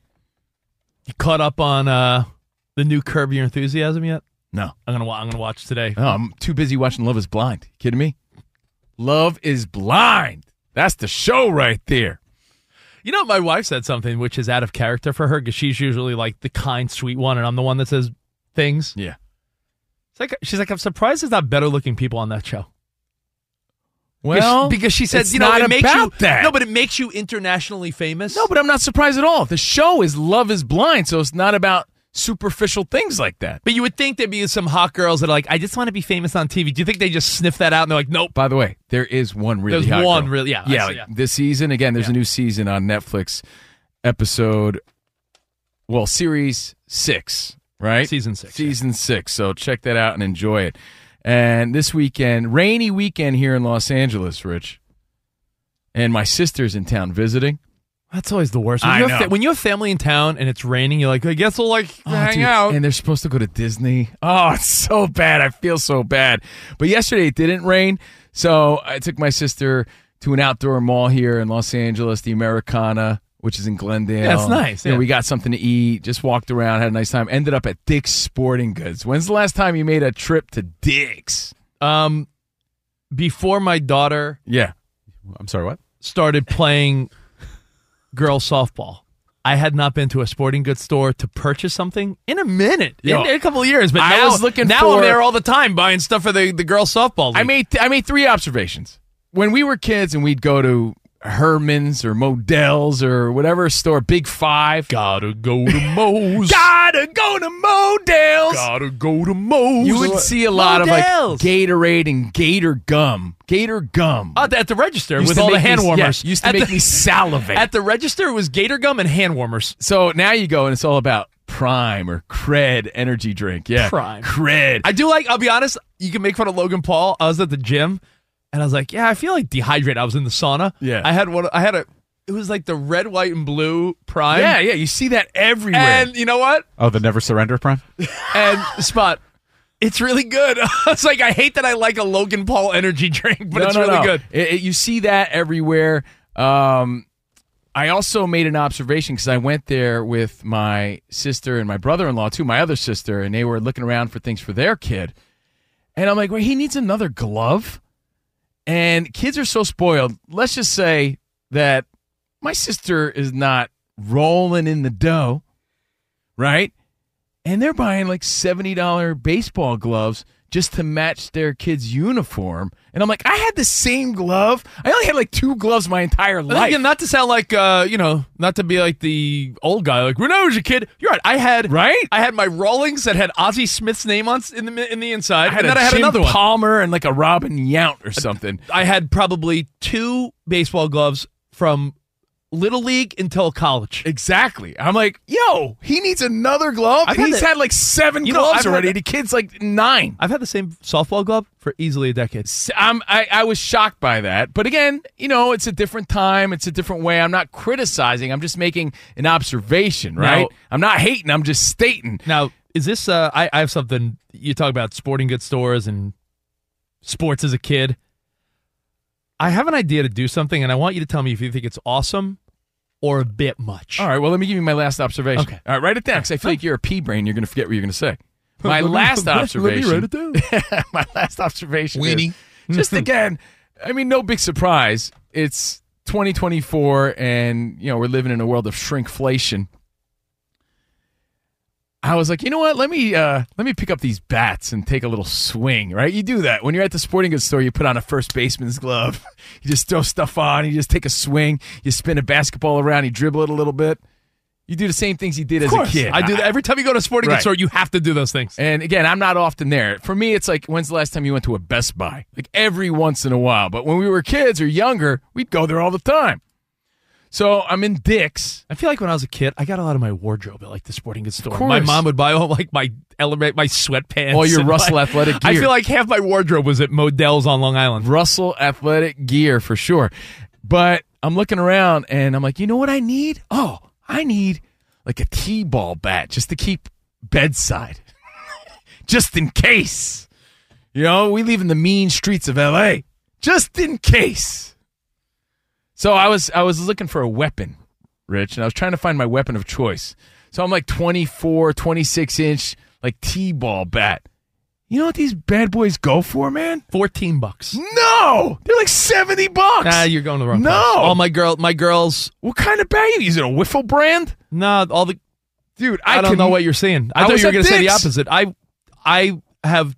You caught up on uh, the new Curb Your Enthusiasm yet? No. I'm gonna wa- I'm gonna watch today. Oh, I'm too busy watching Love is Blind. You kidding me? Love is Blind. That's the show right there. You know, my wife said something which is out of character for her because she's usually like the kind, sweet one, and I'm the one that says things. Yeah. It's like she's like, I'm surprised there's not better looking people on that show. Well, because, because she said, it's you know, not it makes about you that. no, but it makes you internationally famous. No, but I'm not surprised at all. The show is Love is Blind, so it's not about superficial things like that. But you would think there'd be some hot girls that are like, I just want to be famous on T V. Do you think they just sniff that out and they're like, nope? By the way, there is one really There's hot one girl. really, yeah. Yeah, I like see, yeah. this season, again, there's Yeah. a new season on Netflix, episode, well, series six, right? Season six. Season six. So check that out and enjoy it. And this weekend, rainy weekend here in Los Angeles, Rich. And my sister's in town visiting. That's always the worst. When, I you know. have fa- when you have family in town and it's raining, you're like, I guess we'll like Oh, hang dude, out. And they're supposed to go to Disney. Oh, it's so bad. I feel so bad. But yesterday it didn't rain, so I took my sister to an outdoor mall here in Los Angeles, the Americana, which is in Glendale. Yeah, it's nice, You know, yeah. we got something to eat, just walked around, had a nice time. Ended up at Dick's Sporting Goods. When's the last time you made a trip to Dick's? Um, before my daughter Yeah. I'm sorry, what? started playing girls softball, I had not been to a sporting goods store to purchase something in a minute, Yo, in, in a couple of years. But I now, was looking now for- I'm there all the time buying stuff for the, the girls softball league. I made I made three observations. When we were kids and we'd go to Herman's or Modell's or whatever store, Big Five. Gotta go to Moe's. Gotta go to Modell's. Gotta go to Moe's. You would see a lot Modell's. of like Gatorade and Gator gum. Gator gum. Oh, at the register Used with to all the make me- hand warmers. yeah, used to At make the- me salivate. At the register, it was Gator gum and hand warmers. So now you go and it's all about Prime or Cred energy drink. Yeah. Prime. Cred. I do like, I'll be honest, you can make fun of Logan Paul. I was at the gym and I was like, yeah, I feel like dehydrated. I was in the sauna. Yeah. I had one, I had a, it was like the red, white, and blue Prime. Yeah, yeah. You see that everywhere. And you know what? Oh, the Never Surrender Prime? And Spot, it's really good. It's like, I hate that I like a Logan Paul energy drink, but No, it's no, really no. good. It- it- you see that everywhere. Um, I also made an observation because I went there with my sister and my brother-in-law too, my other sister, and they were looking around for things for their kid. And I'm like, well, he needs another glove. And kids are so spoiled. Let's just say that my sister is not rolling in the dough, right? And they're buying like seventy dollars baseball gloves just to match their kid's uniform. And I'm like, I had the same glove. I only had like two gloves my entire life. Again, not to sound like, uh, you know, not to be like the old guy. Like when I was a kid, you're right. I had right. I had my Rawlings that had Ozzie Smith's name on in the in the inside, I had and then a I had Jim another one. Palmer and like a Robin Yount or something. I had probably two baseball gloves from Little League until college. Exactly. I'm like, yo, he needs another glove. I've And had he's the- had like seven You know, gloves I've had already. the- The kid's like nine. I've had the same softball glove for easily a decade. S- I'm, I, I was shocked by that. But again, you know, it's a different time. It's a different way. I'm not criticizing. I'm just making an observation, right? Now- I'm not hating. I'm just stating. Now, is this? Uh, I, I have something. You talk about sporting goods stores and sports as a kid. I have an idea to do something, and I want you to tell me if you think it's awesome or a bit much. All right, well, let me give you my last observation. Okay. All right, write it down because I feel like you're a pea brain. You're going to forget what you're going to say. My Let me- last let me observation. write it down. my last observation. Weenie. Is, just again, I mean, no big surprise. It's twenty twenty-four, and you know we're living in a world of shrinkflation. I was like, you know what? Let me uh, let me pick up these bats and take a little swing. Right? You do that when you're at the sporting goods store. You put on a first baseman's glove. You just throw stuff on. You just take a swing. You spin a basketball around. You dribble it a little bit. You do the same things you did Of as course. a kid. I do that every time you go to a sporting Right. goods store. You have to do those things. And again, I'm not often there. For me, it's like, when's the last time you went to a Best Buy? Like every once in a while. But when we were kids or younger, we'd go there all the time. So I'm in Dick's. I feel like when I was a kid, I got a lot of my wardrobe at like the sporting goods store. course. My mom would buy all like my element, my sweatpants, All your and Russell my- athletic I gear. feel like half my wardrobe was at Modell's on Long Island. Russell athletic gear for sure. But I'm looking around and I'm like, you know what I need? Oh, I need like a T-ball bat just to keep bedside. Just in case. You know, we live in the mean streets of L A. Just in case. So I was I was looking for a weapon, Rich, and I was trying to find my weapon of choice. So I'm like twenty-four, twenty-six inch like T-ball bat. You know what these bad boys go for, man? Fourteen bucks. No, they're like seventy bucks. Ah, you're going to the wrong No. place. All my girl, my girls. What kind of bat are you using? A wiffle brand? No, all the dude. I, I, don't could- know what you're saying. I, I thought was you were at going to say the Dick's. opposite. I I have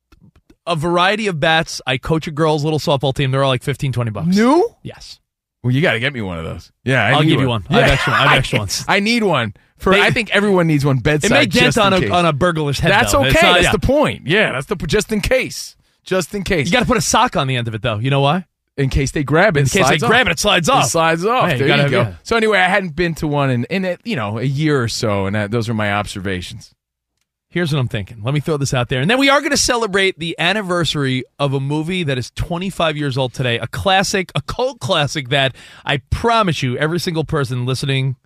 a variety of bats. I coach a girls' little softball team. They're all like fifteen, twenty bucks. New? Yes. Well, you got to get me one of those. Yeah, I I'll need give you one. I have extra- I have extra ones. I need one. For They- I think everyone needs one bedside. It may dent just on in a case. on a burglar's head. That's though. okay. It's not- that's yeah. the point. Yeah, that's the just in case. Just in case. You got to put a sock on the end of it, though. You know why? In case they grab it. In it case they slides off. grab it, it slides off. It slides off. Hey, you there gotta- you go. yeah. So anyway, I hadn't been to one in in a, you know a year or so, and that, those are my observations. Here's what I'm thinking. Let me throw this out there. And then we are going to celebrate the anniversary of a movie that is twenty-five years old today. A classic, a cult classic that I promise you, every single person listening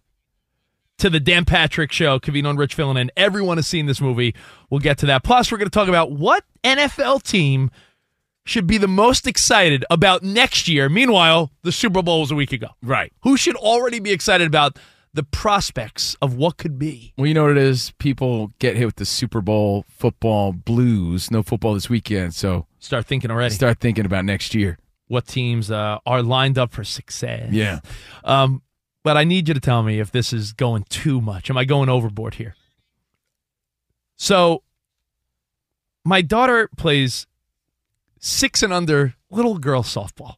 to the Dan Patrick Show, Covino and Rich filling in, everyone has seen this movie. We'll get to that. Plus, we're going to talk about what N F L team should be the most excited about next year. Meanwhile, the Super Bowl was a week ago. Right. Who should already be excited about the prospects of what could be. Well, you know what it is? People get hit with the Super Bowl football blues. No football this weekend, so start thinking already. Start thinking about next year. What teams uh, are lined up for success. Yeah. Um, but I need you to tell me if this is going too much. Am I going overboard here? So, my daughter plays six and under little girl softball.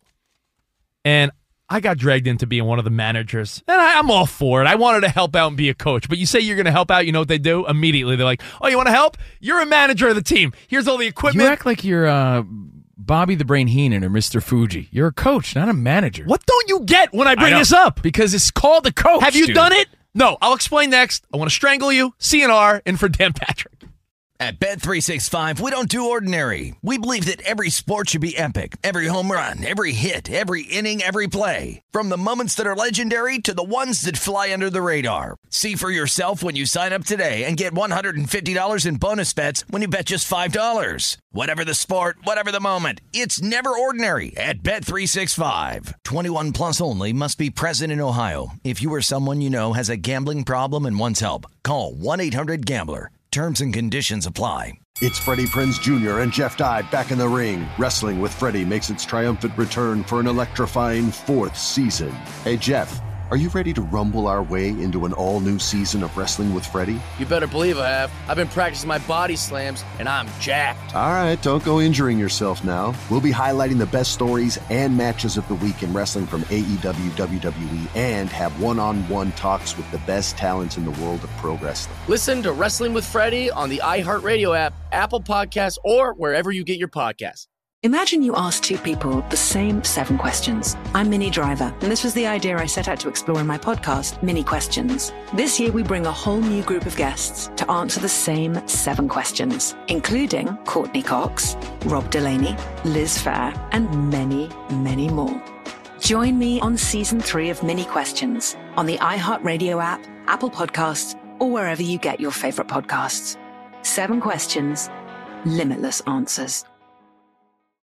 And I got dragged into being one of the managers. And I, I'm all for it. I wanted to help out and be a coach. But you say you're going to help out, you know what they do? Immediately, they're like, oh, you want to help? You're a manager of the team. Here's all the equipment. You act like you're uh, Bobby the Brain Heenan or Mister Fuji. You're a coach, not a manager. What don't you get when I bring I this up? Because it's called the coach. Have you dude. done it? No, I'll explain next. I want to strangle you. C N R and for Dan Patrick. At Bet three sixty-five, we don't do ordinary. We believe that every sport should be epic. Every home run, every hit, every inning, every play. From the moments that are legendary to the ones that fly under the radar. See for yourself when you sign up today and get one hundred fifty dollars in bonus bets when you bet just five dollars. Whatever the sport, whatever the moment, it's never ordinary at Bet three sixty-five. twenty-one plus only. Must be present in Ohio. If you or someone you know has a gambling problem and wants help, call one eight hundred gambler. Terms and conditions apply. It's Freddie Prinze Junior and Jeff Dye back in the ring. Wrestling with Freddie makes its triumphant return for an electrifying fourth season. Hey, Jeff, are you ready to rumble our way into an all-new season of Wrestling with Freddie? You better believe I have. I've been practicing my body slams, and I'm jacked. All right, don't go injuring yourself now. We'll be highlighting the best stories and matches of the week in wrestling from A E W, W W E, and have one-on-one talks with the best talents in the world of pro wrestling. Listen to Wrestling with Freddie on the iHeartRadio app, Apple Podcasts, or wherever you get your podcasts. Imagine you ask two people the same seven questions. I'm Minnie Driver, and this was the idea I set out to explore in my podcast, Minnie Questions. This year, we bring a whole new group of guests to answer the same seven questions, including Courtney Cox, Rob Delaney, Liz Phair, and many, many more. Join me on season three of Minnie Questions on the iHeartRadio app, Apple Podcasts, or wherever you get your favorite podcasts. Seven questions, limitless answers.